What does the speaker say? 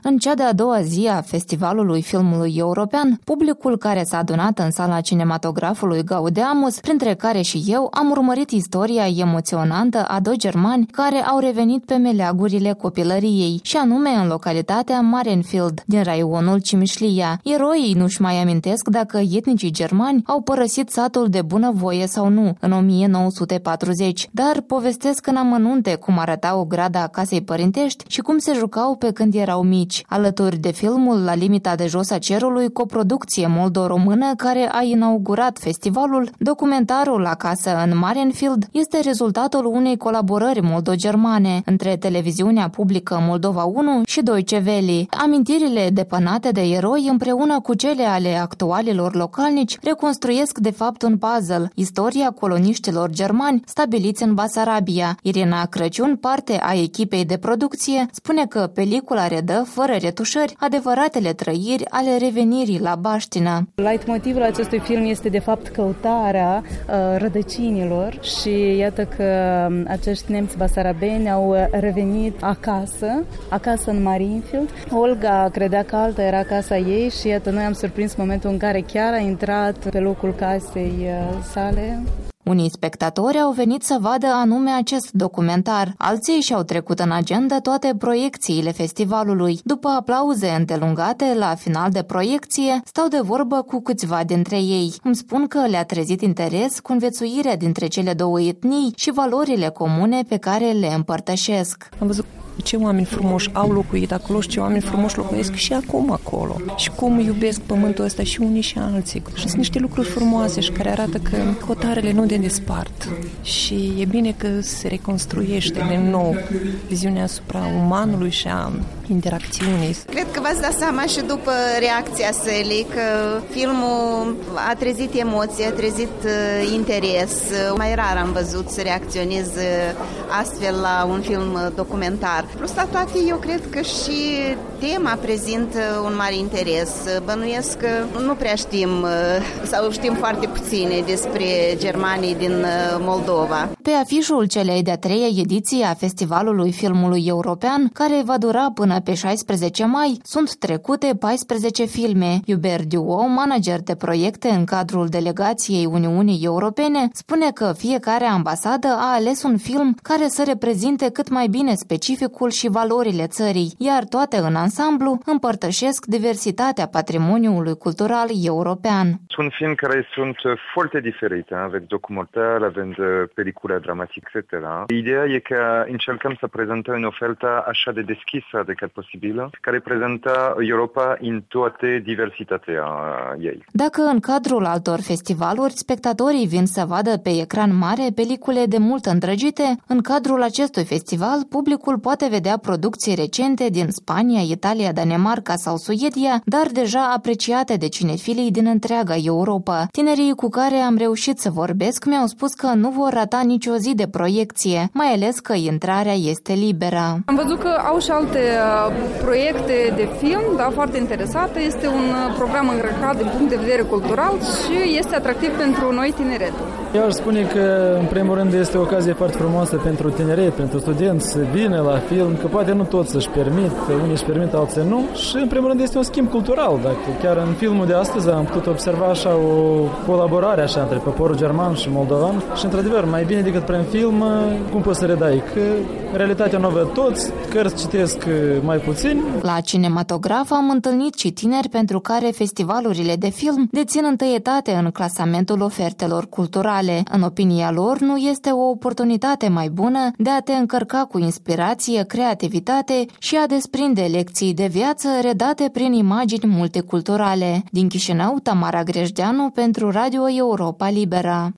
În cea de-a doua zi a Festivalului Filmului European, publicul care s-a adunat în sala cinematografului Gaudeamus, printre care și eu, am urmărit istoria emoționantă a doi germani care au revenit pe meleagurile copilăriei, și anume în localitatea Marienfeld, din raionul Cimișlia. Eroii nu-și mai amintesc dacă etnicii germani au părăsit satul de bunăvoie sau nu în 1940, dar povestesc în amănunte cum arăta o grada casei părintești și cum se jucau pe când erau mici. Alături de filmul La limita de jos a cerului, coproducție moldo-română care a inaugurat festivalul, documentarul Acasă în Marienfeld este rezultatul unei colaborări moldo-germane între televiziunea publică Moldova 1 și Deutsche Welle. Amintirile depănate de eroi împreună cu cele ale actualilor localnici reconstruiesc de fapt un puzzle, istoria coloniștilor germani stabiliți în Basarabia. Irina Crăciun, parte a echipei de producție, spune că pelicula redă fără retușări adevăratele trăiri ale revenirii la baștină. Leitmotivul acestui film este de fapt căutarea rădăcinilor și iată că acești nemți basarabeni au revenit acasă în Marienfeld. Olga credea că alta era casa ei și iată noi am surprins momentul în care chiar a intrat pe locul casei sale. Unii spectatori au venit să vadă anume acest documentar, alții și-au trecut în agenda toate proiecțiile festivalului. După aplauze îndelungate la final de proiecție, stau de vorbă cu câțiva dintre ei. Îmi spun că le-a trezit interes conviețuirea dintre cele două etnii și valorile comune pe care le împărtășesc. Am văzut ce oameni frumoși au locuit acolo și ce oameni frumoși locuiesc și acum acolo. Și cum iubesc pământul ăsta și unii și alții. Și sunt niște lucruri frumoase și care arată că hotarele nu ne despart. Și e bine că se reconstruiește din nou viziunea asupra umanului și a interacțiunii. Cred că v-ați dat seama și după reacția sălii că filmul a trezit emoție, a trezit interes. Mai rar am văzut să reacționez astfel la un film documentar. Plus la toate, eu cred că și tema prezintă un mare interes. Bănuiesc că nu prea știm sau știm foarte puține despre germanii din Moldova. Pe afișul celei de-a treia ediții a Festivalului Filmului European, care va dura până pe 16 mai, sunt trecute 14 filme. Hubert Duo, manager de proiecte în cadrul delegației Uniunii Europene, spune că fiecare ambasadă a ales un film care să reprezinte cât mai bine specificul și valorile țării, iar toate în ansamblu împărtășesc diversitatea patrimoniului cultural european. Sunt filme care sunt foarte diferite, avem documentar, avem pelicule dramatice, etc. Ideea e că încercăm să prezentăm în ofertă așa de deschisă de cât posibil, care prezintă Europa în toate diversitatea ei. Dacă în cadrul altor festivaluri spectatorii vin să vadă pe ecran mare pelicule de mult îndrăgite, în cadrul acestui festival publicul poate vedea producții recente din Spania, Italia, Danemarca sau Suedia, dar deja apreciate de cinefilii din întreaga Europa. Tinerii cu care am reușit să vorbesc mi-au spus că nu vor rata nicio zi de proiecție, mai ales că intrarea este liberă. Am văzut că au și alte proiecte de film, foarte interesate. Este un program îngrăcat din punct de vedere cultural și este atractiv pentru noi tineretul. Eu aș spune că, în primul rând, este o ocazie foarte frumoasă pentru tineret, pentru studenți să vină la film, că poate nu toți să-și permit, unii își permit, alții nu. Și, în primul rând, este un schimb cultural. Dacă chiar în filmul de astăzi am putut observa așa o colaborare așa între poporul german și moldovan și, într-adevăr, mai bine decât prin film, cum poți să redai? Că realitatea nu văd toți, cărți citesc mai puțin. La cinematograf am întâlnit și tineri pentru care festivalurile de film dețin întâietate în clasamentul ofertelor culturale. În opinia lor, nu este o oportunitate mai bună de a te încărca cu inspirație, creativitate și a desprinde lecții de viață redate prin imagini multiculturale. Din Chișinău, Tamara Grejdeanu pentru Radio Europa Liberă.